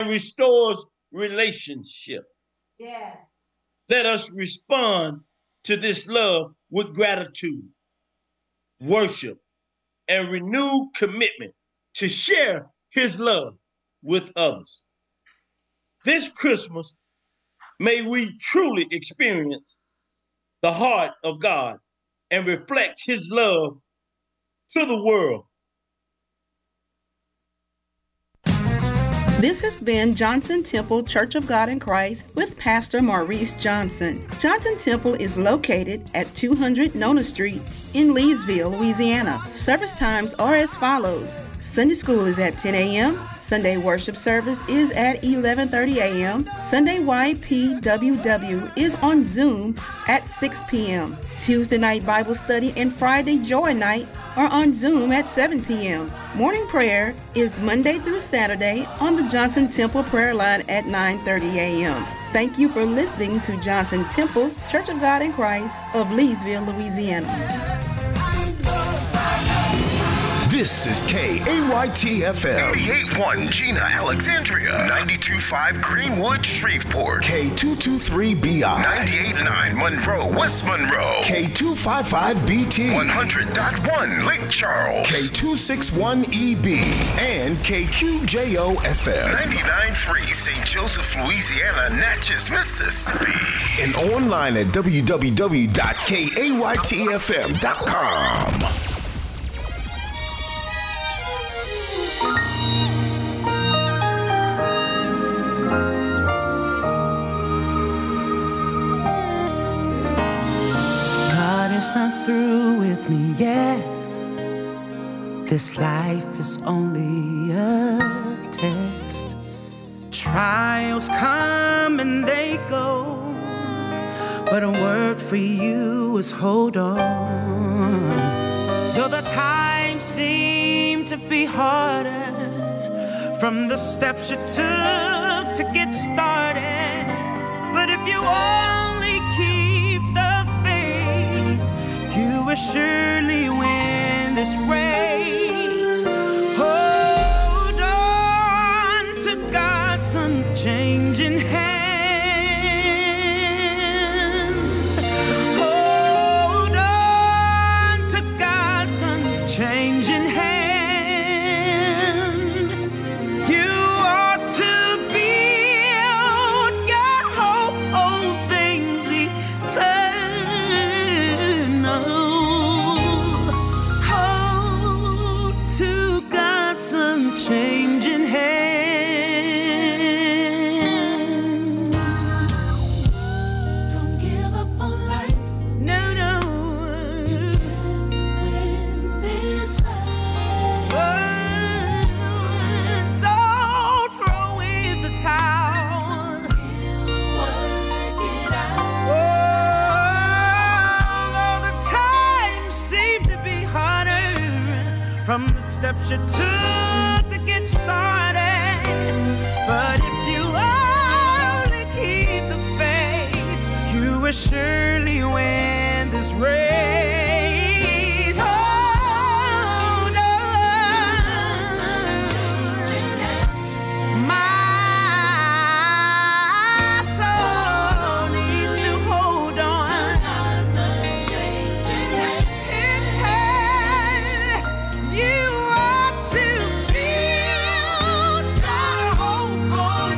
restores relationship. Yes. Let us respond to this love with gratitude, worship, and renewed commitment to share his love with others. This Christmas, may we truly experience the heart of God and reflect his love to the world. This has been Johnson Temple Church of God in Christ with Pastor Maurice Johnson. Johnson Temple is located at 200 Nona Street in Leesville, Louisiana. Service times are as follows. Sunday school is at 10 a.m. Sunday worship service is at 11:30 a.m. Sunday YPWW is on Zoom at 6 p.m. Tuesday night Bible study and Friday Joy night are on Zoom at 7 p.m. Morning prayer is Monday through Saturday on the Johnson Temple prayer line at 9:30 a.m. Thank you for listening to Johnson Temple Church of God in Christ of Leesville, Louisiana. This is KAYT-FM. 88.1 Gina, Alexandria. 92.5 Greenwood, Shreveport. K223BI. 98.9 Monroe, West Monroe. K255BT. 100.1 Lake Charles. K261EB. And KQJO-FM. 99.3 St. Joseph, Louisiana, Natchez, Mississippi. And online at www.kaytfm.com. Not through with me yet. This life is only a test. Trials come and they go, but a word for you is hold on. Though the times seem to be harder from the steps you took to get started, but if you only keep the faith, you will surely win this race. Hold on to God's unchanging hand. Hold on to God's unchanging hand. You ought to build your hope on things eternal. Hold to God's unchanging hand. Don't give up on life. No, no. You can win this fight. Don't throw in the towel. We'll work it out. Although the times seem to be harder from the steps you took to get started, but if you only keep the faith, you will surely win this race. Hold on. My soul needs to hold on. His hand, you ought to build your hope on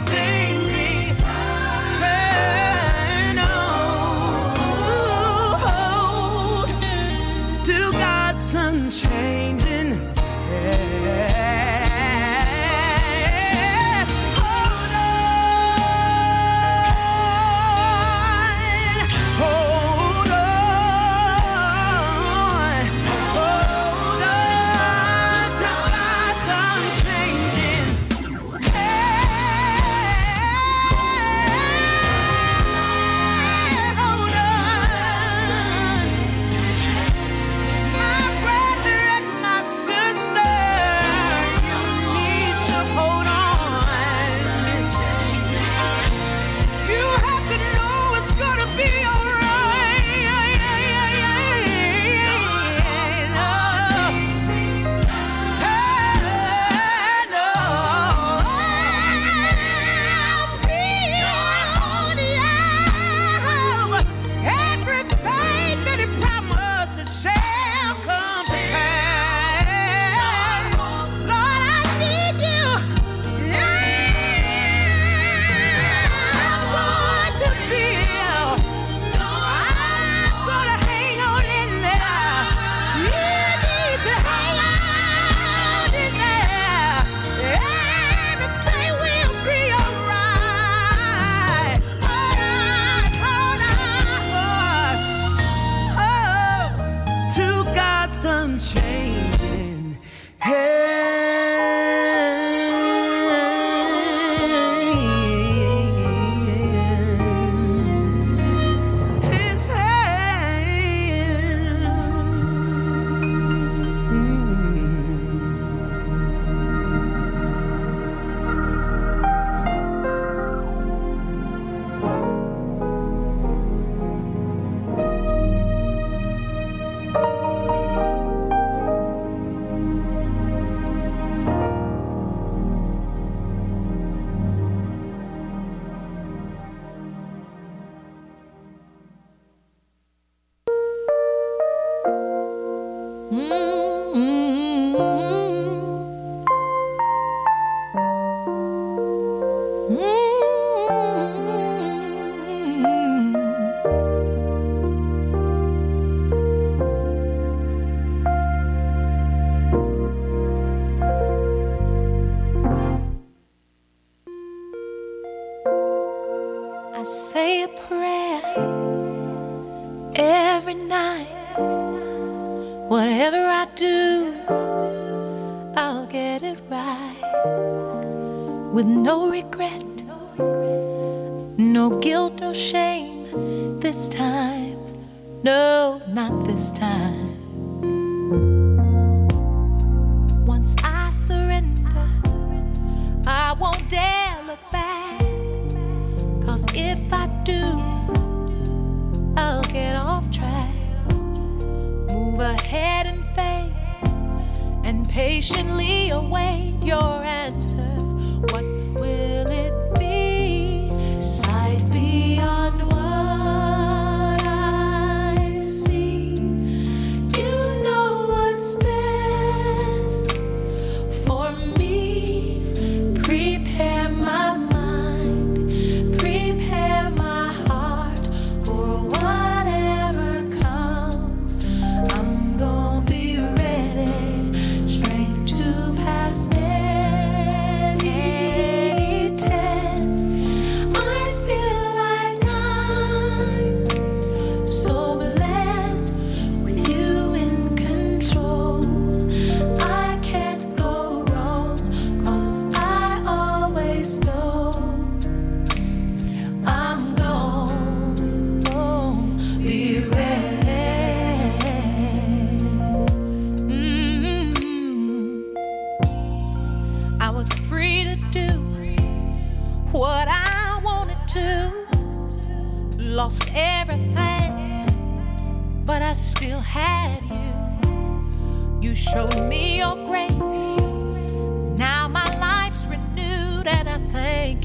changing. His hand. I say a prayer every night. Whatever I do, I'll get it right. With no regret, no guilt, no shame. This time, no, not this time. Once I surrender, I won't dare look back. 'Cause if I do, I'll get off track. Move ahead in faith and patiently await your answer. What will it be? Sight beyond what I see. You know what's best for me. Prepare my mind, prepare my heart for whatever comes. I'm gonna be ready, strength to pass any test. I feel like I'm so blessed with you in control. I can't go wrong, 'cause I always know I'm gonna be ready. I was free to do what I wanted to. Lost everything, but I still had you. You showed me your grace. Now my life's renewed, and I thank